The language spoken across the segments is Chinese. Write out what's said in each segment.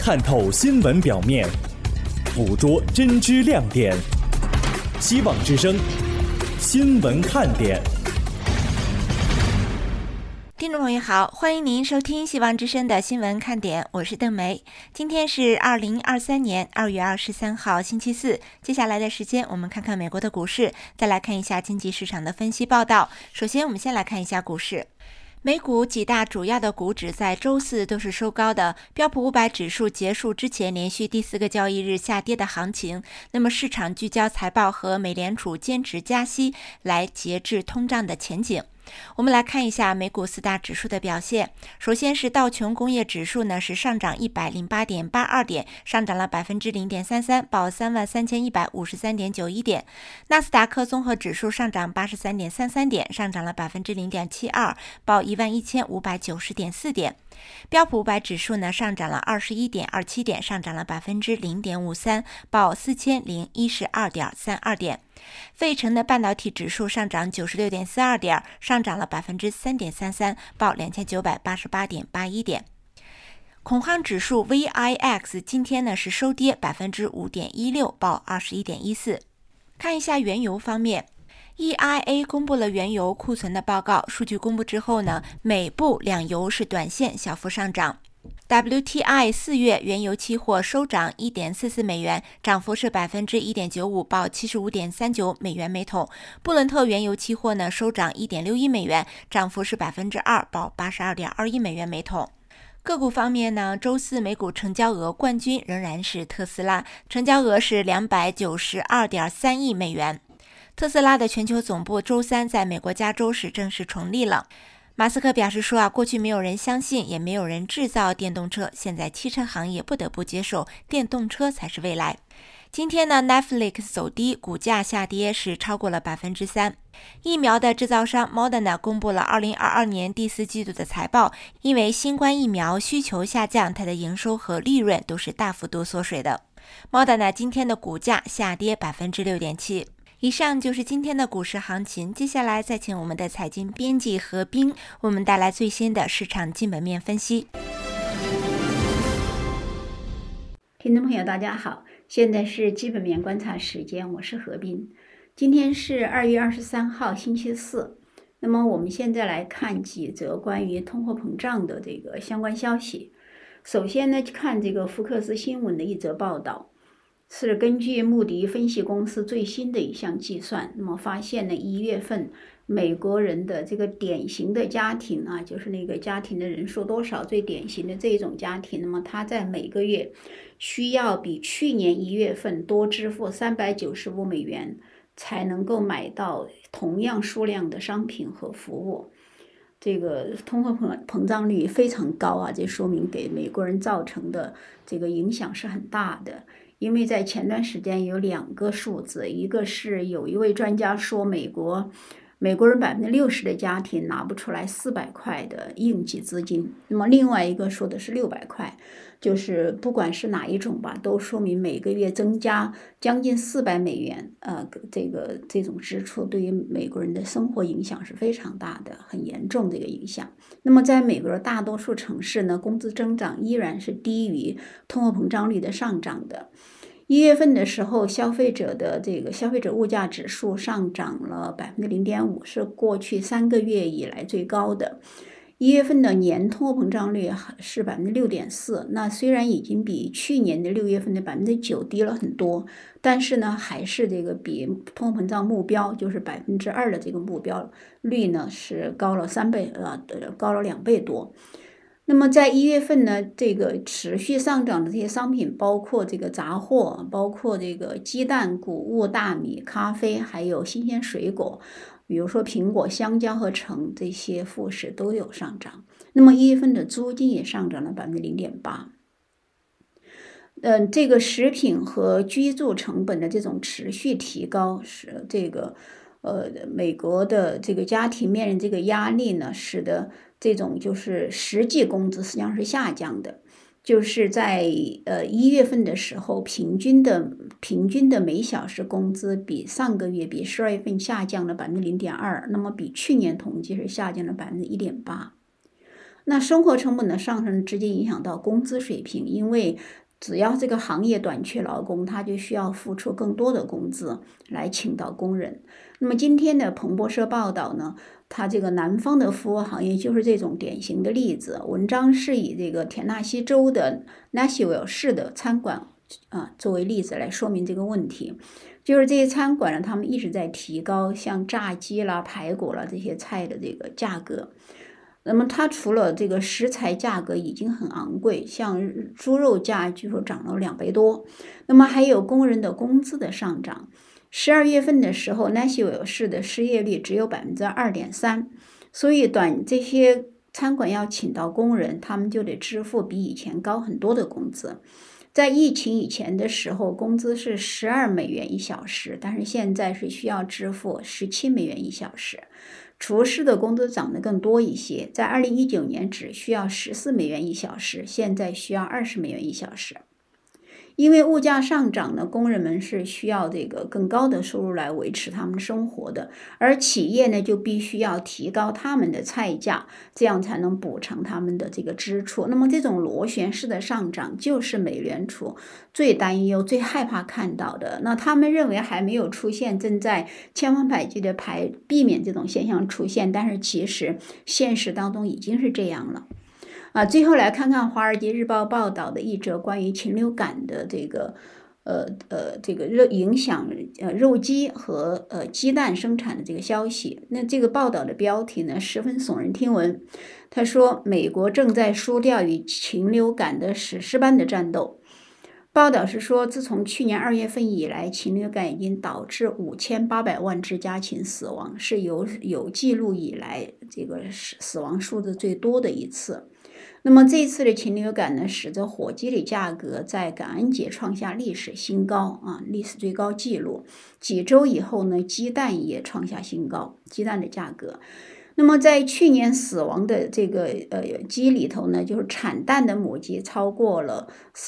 探透新闻表面，捕捉真知亮点。希望之声新闻看点。 听众朋友好，欢迎您收听希望之声的新闻看点，我是邓梅。今天是2023年2月23号星期四，接下来的时间我们看看美国的股市，再来看一下经济市场的分析报道。首先我们先来看一下股市。美股几大主要的股指在周四都是收高的，标普500指数结束之前连续第4个交易日下跌的行情。那么市场聚焦财报和美联储坚持加息来节制通胀的前景。我们来看一下美股4大指数的表现。首先是道琼工业指数呢是上涨108.82点，上涨了 0.33%， 报33,153.91点。纳斯达克综合指数上涨83.33点，上涨了 0.72%， 报11,590.4点。标普500指数呢上涨了 21.27点，上涨了 0.53%， 报4012.32点。费城的半导体指数上涨 96.42点，上涨了 3.33%， 报2988.81点。恐慌指数 VIX 今天呢是收跌 5.16%， 报 21.14。 看一下原油方面， EIA 公布了原油库存的报告，数据公布之后呢，美布两油是短线小幅上涨。WTI 4月原油期货收涨 1.44 美元，涨幅是 1.95%， 报 75.39 美元每桶。布伦特原油期货呢收涨 1.61 美元，涨幅是 2%， 报 82.21 美元每桶。个股方面呢，周四美股成交额冠军仍然是特斯拉，成交额是 292.3 亿美元。特斯拉的全球总部周三在美国加州是正式成立了。马斯克表示说过去没有人相信，也没有人制造电动车，现在汽车行业不得不接受电动车才是未来。今天呢 Netflix 走低，股价下跌是超过了 3%。 疫苗的制造商 Moderna 公布了2022年第4季度的财报，因为新冠疫苗需求下降，它的营收和利润都是大幅度缩水的。 Moderna 今天的股价下跌 6.7%。以上就是今天的股市行情，接下来再请我们的财经编辑何冰为我们带来最新的市场基本面分析。 听众朋友大家好，现在是基本面观察时间，我是何冰。今天是2月23号星期四。那么我们现在来看几则关于通货膨胀的这个相关消息。首先呢，看这个福克斯新闻的一则报道，是根据穆迪分析公司最新的一项计算，那么发现呢，1月份美国人的这个典型的家庭啊，就是那个家庭的人数多少，最典型的这种家庭，那么他在每个月需要比去年1月份多支付395美元，才能够买到同样数量的商品和服务。这个通货膨胀率非常高啊，这说明给美国人造成的这个影响是很大的。因为在前段时间有2个数字，一个是有一位专家说美国人60%的家庭拿不出来400块的应急资金，那么另外一个说的是600块，就是不管是哪一种吧，都说明每个月增加将近400美元，这种支出对于美国人的生活影响是非常大的，很严重这个影响。那么在美国的大多数城市呢，工资增长依然是低于通货膨胀率的上涨的。1月份的时候，消费者物价指数上涨了 0.5%， 是过去3个月以来最高的。1月份的年通货膨胀率是 6.4%， 那虽然已经比去年的6月份的 9% 低了很多，但是呢，还是这个比通货膨胀目标就是 2% 的这个目标率呢是高了2倍多。那么在1月份呢，这个持续上涨的这些商品包括这个杂货，包括这个鸡蛋、谷物、大米、咖啡，还有新鲜水果，比如说苹果、香蕉和橙，这些副食都有上涨。那么1月份的租金也上涨了 0.8%。这个食品和居住成本的这种持续提高，使这个美国的这个家庭面临这个压力呢，使得这种就是实际工资实际上是下降的。就是在1月份的时候，平均的每小时工资比上个月比12月份下降了 0.2%， 那么比去年统计是下降了 1.8%。 那生活成本的上升直接影响到工资水平，因为只要这个行业短缺劳工，他就需要付出更多的工资来请到工人。那么今天的彭博社报道呢，它这个南方的服务行业就是这种典型的例子。文章是以这个田纳西州的纳西维尔市的餐馆作为例子来说明这个问题。就是这些餐馆呢，他们一直在提高像炸鸡啦、排骨啦这些菜的这个价格。那么它除了这个食材价格已经很昂贵，像猪肉价据说涨了2倍多，那么还有工人的工资的上涨。12月份的时候，纳西维尔市的失业率只有 2.3%， 所以这些餐馆要请到工人，他们就得支付比以前高很多的工资。在疫情以前的时候，工资是12美元1小时，但是现在是需要支付17美元1小时。厨师的工资涨得更多一些，在2019年只需要14美元1小时，现在需要20美元1小时。因为物价上涨呢，工人们是需要这个更高的收入来维持他们生活的，而企业呢就必须要提高他们的菜价，这样才能补偿他们的这个支出。那么这种螺旋式的上涨就是美联储最担忧、最害怕看到的。那他们认为还没有出现，正在千方百计的避免这种现象出现，但是其实现实当中已经是这样了。最后来看看《华尔街日报》报道的一则关于禽流感的这个影响肉鸡和鸡蛋生产的这个消息。那这个报道的标题呢十分耸人听闻，他说美国正在输掉与禽流感的史诗般的战斗。报道是说，自从去年2月份以来，禽流感已经导致5800万只家禽死亡，是有记录以来这个死亡数字最多的一次。那么这次的禽流感呢，使得火鸡的价格在感恩节创下历史新高历史最高纪录。几周以后呢，鸡蛋也创下新高，鸡蛋的价格。那么在去年死亡的这个鸡里头呢，就是产蛋的母鸡超过了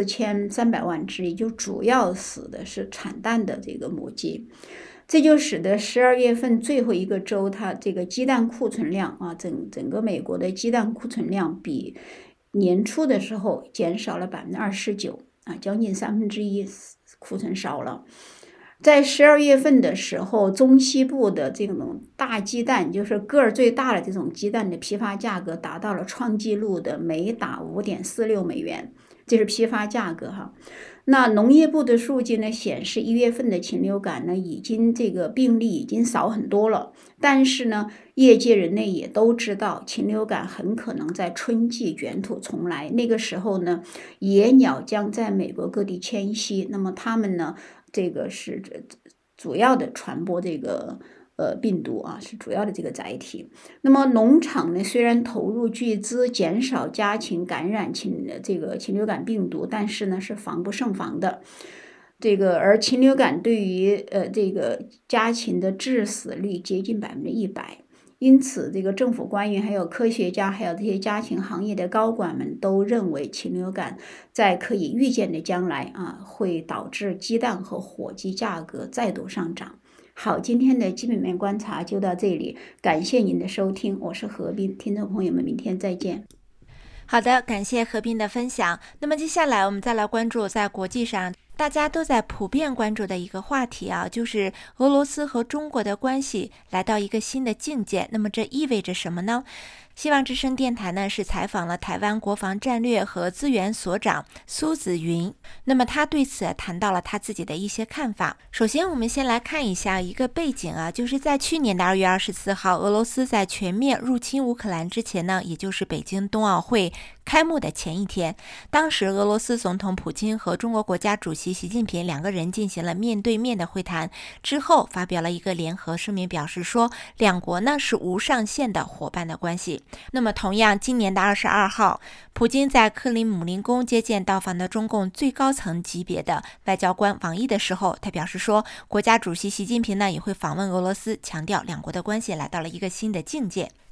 4300万只，也就主要死的是产蛋的这个母鸡。这就使得12月份最后一个周，它这个鸡蛋库存量整个美国的鸡蛋库存量比年初的时候减少了29%将近1/3库存少了。在12月份的时候，中西部的这种大鸡蛋，就是个儿最大的这种鸡蛋的批发价格达到了创纪录的每打5.46美元，这是批发价格那农业部的数据呢显示，1月份的禽流感呢这个病例已经少很多了，但是呢，业界人类也都知道，禽流感很可能在春季卷土重来。那个时候呢，野鸟将在美国各地迁徙，那么它们呢，这个是主要的传播这个病毒是主要的这个载体。那么农场呢，虽然投入巨资减少家禽感染禽流感病毒，但是呢是防不胜防的。而禽流感对于这个家禽的致死率接近100%。因此，这个政府官员、还有科学家、还有这些家禽行业的高管们都认为，禽流感在可以预见的将来会导致鸡蛋和火鸡价格再度上涨。好，今天的基本面观察就到这里，感谢您的收听，我是何斌，听众朋友们，明天再见。 好的，感谢何斌的分享。那么接下来我们再来关注在国际上大家都在普遍关注的一个话题就是俄罗斯和中国的关系来到一个新的境界。那么这意味着什么呢？希望之声电台呢是采访了台湾国防战略和资源所长苏子云，那么他对此谈到了他自己的一些看法。首先我们先来看一下一个背景就是在去年的2月24号，俄罗斯在全面入侵乌克兰之前呢，也就是北京冬奥会开幕的前一天，当时俄罗斯总统普京和中国国家主席习近平2个人进行了面对面的会谈，之后发表了一个联合声明，表示说两国呢是无上限的伙伴的关系。那么同样今年的22号，普京在克里姆林宫接见到访的中共最高层级别的外交官王毅的时候，他表示说国家主席习近平呢也会访问俄罗斯，强调两国的关系来到了一个新的境界。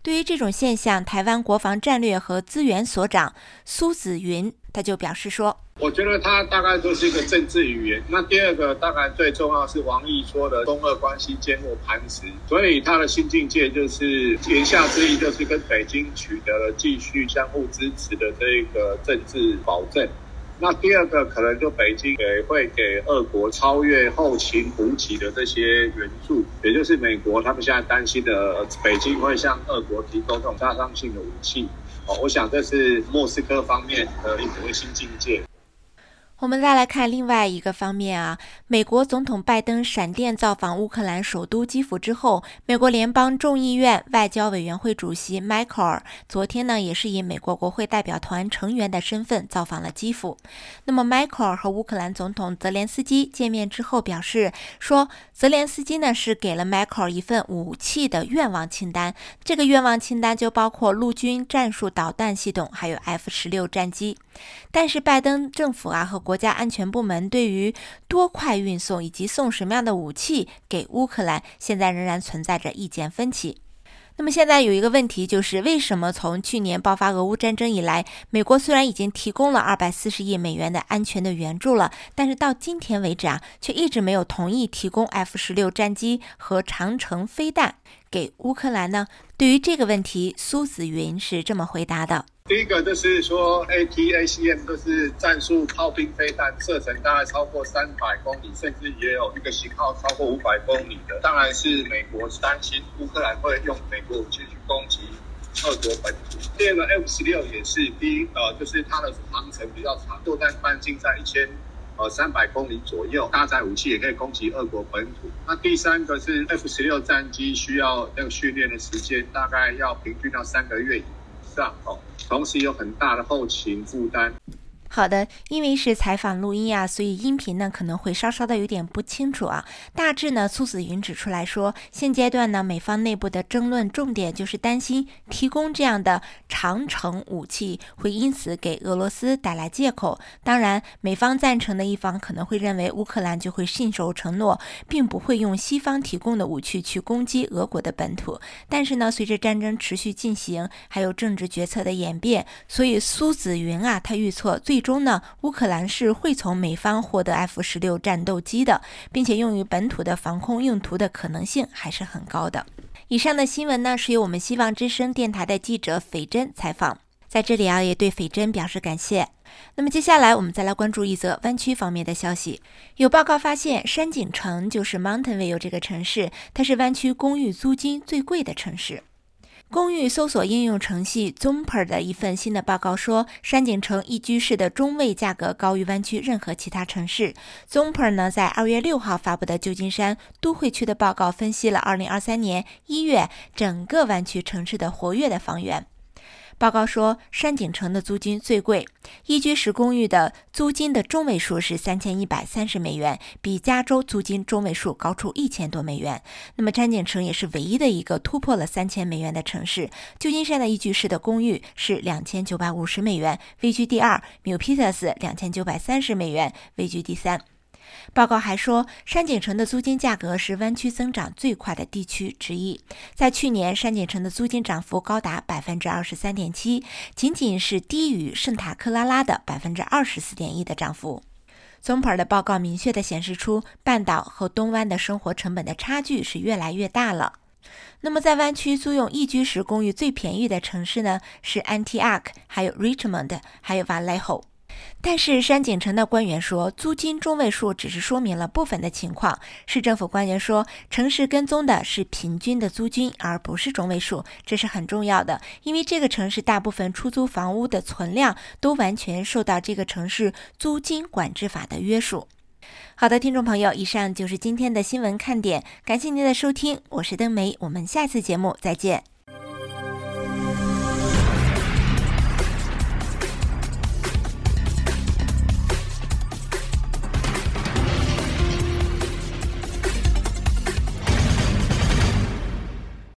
对于这种现象，台湾国防战略和资源所长苏子云他就表示说， 我觉得它大概就是一个政治语言。那第二个当然最重要是王毅说的中俄关系坚若磐石，所以他的新境界就是言下之意就是跟北京取得了继续相互支持的这个政治保证。那第二个可能就北京也会给俄国超越后勤补给的这些援助，也就是美国他们现在担心的北京会向俄国提供这种杀伤性的武器。我想这是莫斯科方面的一个新境界。 我们再来看另外一个方面啊，美国总统拜登闪电造访乌克兰首都基辅之后，美国联邦众议院外交委员会主席迈克尔昨天呢，也是以美国国会代表团成员的身份造访了基辅。那么迈克尔和乌克兰总统泽连斯基见面之后表示说，泽连斯基呢是给了迈克尔一份武器的愿望清单，这个愿望清单就包括陆军战术导弹系统，还有 F-16 战机。但是拜登政府啊和国家安全部门对于多快运送以及送什么样的武器给乌克兰，现在仍然存在着意见分歧。那么现在有一个问题，就是为什么从去年爆发俄乌战争以来，美国虽然已经提供了240亿美元的安全的援助了，但是到今天为止啊，却一直没有同意提供 F-16 战机和长程飞弹给乌克兰呢？对于这个问题，苏子云是这么回答的。 第一个就是说 ATACM 就是战术炮兵飞弹，射程大概超过300公里，甚至也有一个型号超过500公里的。当然是美国担心乌克兰会用美国武器去攻击俄国本土。第二个 F-16 也是就是它的航程比较长，作战半径在1300公里左右，搭载武器也可以攻击俄国本土。那第三个是 F-16 战机需要那个训练的时间，大概要平均到3个月以上，同时有很大的后勤负担。 好的，因为是采访录音啊，所以音频呢可能会稍稍的有点不清楚啊。大致呢，苏子云指出来说，现阶段呢，美方内部的争论重点就是担心提供这样的长程武器会因此给俄罗斯带来借口。当然，美方赞成的一方可能会认为乌克兰就会信守承诺，并不会用西方提供的武器去攻击俄国的本土。但是呢，随着战争持续进行，还有政治决策的演变，所以苏子云啊，他预测最终呢，乌克兰是会从美方获得 F-16 战斗机的，并且用于本土的防空用途的可能性还是很高的。以上的新闻呢，是由我们希望之声电台的记者斐珍采访，在这里啊，也对斐珍表示感谢。那么接下来我们再来关注一则湾区方面的消息。有报告发现，山景城就是 Mountain View 这个城市，它是湾区公寓租金最贵的城市。公寓搜索应用程序 Zooper 的一份新的报告说，山景城一居室的中位价格高于湾区任何其他城市。Zooper 呢，在2月6号发布的旧金山都会区的报告分析了2023年1月整个湾区城市的活跃的房源。报告说，山景城的租金最贵，一居室公寓的租金的中位数是3130美元，比加州租金中位数高出1000多美元。那么山景城也是唯一的一个突破了3000美元的城市。旧金山的一居室的公寓是2950美元，位居第二，纽皮特斯2930美元，位居第三。报告还说，山景城的租金价格是湾区增长最快的地区之一。在去年，山景城的租金涨幅高达 23.7%， 仅仅是低于圣塔克拉拉的 24.1% 的涨幅。总盘的报告明确地显示出，半岛和东湾的生活成本的差距是越来越大了。那么在湾区租用一居室公寓最便宜的城市呢，是 Antioch， 还有 Richmond， 还有 Vallejo。但是山景城的官员说，租金中位数只是说明了部分的情况。市政府官员说，城市跟踪的是平均的租金，而不是中位数，这是很重要的，因为这个城市大部分出租房屋的存量都完全受到这个城市租金管制法的约束。好的，听众朋友，以上就是今天的新闻看点，感谢您的收听，我是登梅，我们下次节目再见。